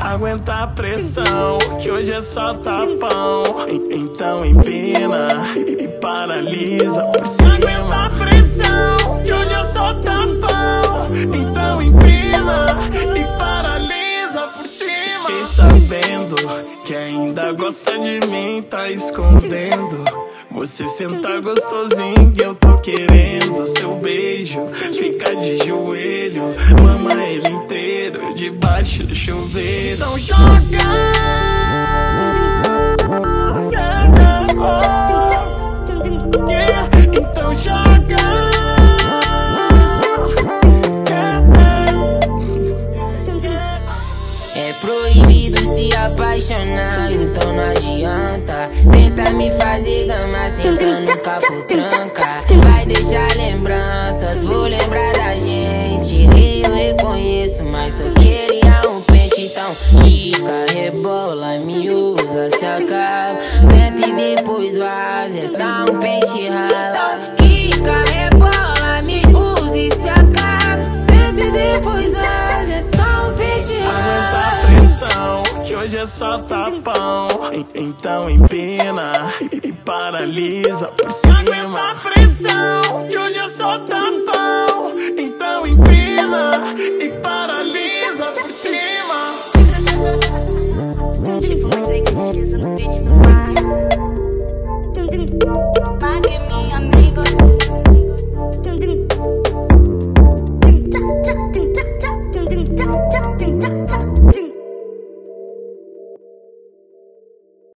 Aguenta a pressão, que hoje é só tapão. Então empina e paralisa por cima. Aguenta a pressão, que hoje é só tapão. Então empina e paralisa por cima. E sabendo que ainda gosta de mim, tá escondendo. Você senta gostosinho que eu tô querendo. Seu beijo fica de joelho, mama ele inteiro debaixo do chuveiro. Então joga, então joga. É proibido se apaixonar, então não adianta. Tenta me fazer gama sentando capotranca. Vai deixar lembranças, vou lembrar da gente. Eu reconheço, mas só queria um pente. Então fica, rebola, me usa, se acaba. Senta e depois vaza, é só um pente rala. Fica, rebola, me usa e se acaba. Senta e depois vaza, é só um pente rala. Que hoje é só tapão. Então empina e paralisa por cima. Aguenta a pressão, que hoje é só tapão. Então empina e paralisa por cima. Tipo, mas aí que desliza no beat do mar. Pague meu amigo.